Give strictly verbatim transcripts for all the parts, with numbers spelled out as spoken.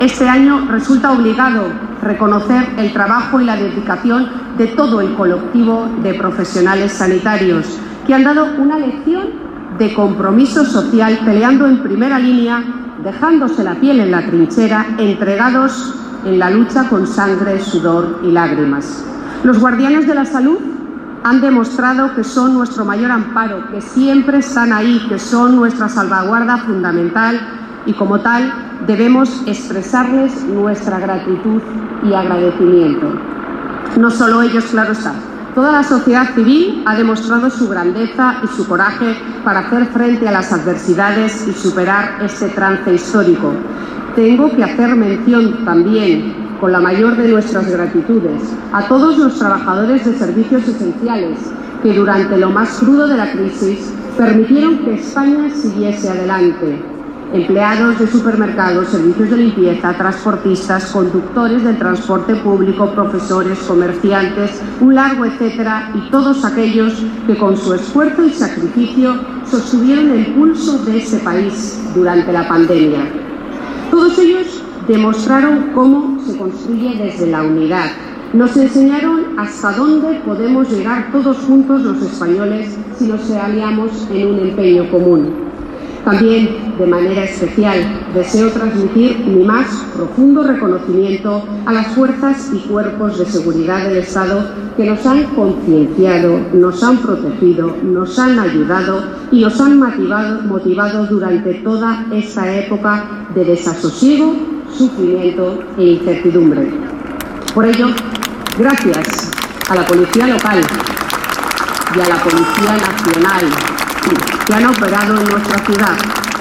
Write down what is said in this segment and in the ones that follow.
Este año resulta obligado reconocer el trabajo y la dedicación de todo el colectivo de profesionales sanitarios que han dado una lección de compromiso social, peleando en primera línea, dejándose la piel en la trinchera, entregados en la lucha con sangre, sudor y lágrimas. Los guardianes de la salud han demostrado que son nuestro mayor amparo, que siempre están ahí, que son nuestra salvaguarda fundamental y como tal debemos expresarles nuestra gratitud y agradecimiento. No solo ellos, claro está. Toda la sociedad civil ha demostrado su grandeza y su coraje para hacer frente a las adversidades y superar este trance histórico. Tengo que hacer mención también, con la mayor de nuestras gratitudes, a todos los trabajadores de servicios esenciales que durante lo más crudo de la crisis permitieron que España siguiese adelante. Empleados de supermercados, servicios de limpieza, transportistas, conductores del transporte público, profesores, comerciantes, un largo etcétera, y todos aquellos que con su esfuerzo y sacrificio sostuvieron el pulso de este país durante la pandemia. Todos ellos demostraron cómo se construye desde la unidad. Nos enseñaron hasta dónde podemos llegar todos juntos los españoles si nos aliamos en un empeño común. También, de manera especial, deseo transmitir mi más profundo reconocimiento a las fuerzas y cuerpos de seguridad del Estado que nos han concienciado, nos han protegido, nos han ayudado y nos han motivado, motivado durante toda esta época de desasosiego, sufrimiento e incertidumbre. Por ello, gracias a la Policía Local y a la Policía Nacional que han operado en nuestra ciudad.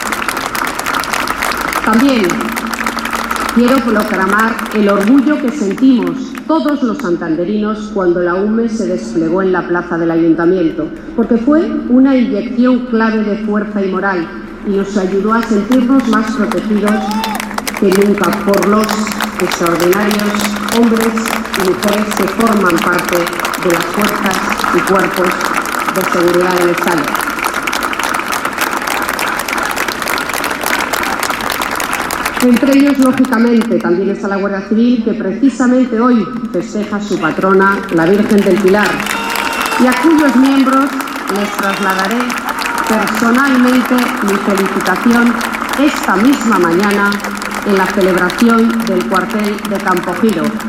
También quiero proclamar el orgullo que sentimos todos los santanderinos cuando la U M E se desplegó en la plaza del Ayuntamiento, porque fue una inyección clave de fuerza y moral y nos ayudó a sentirnos más protegidos que nunca por los extraordinarios hombres y mujeres que forman parte de las fuerzas y cuerpos de seguridad del Estado. Entre ellos, lógicamente, también está la Guardia Civil, que precisamente hoy festeja su patrona, la Virgen del Pilar, y a cuyos miembros les trasladaré personalmente mi felicitación esta misma mañana en la celebración del cuartel de Campo Giro.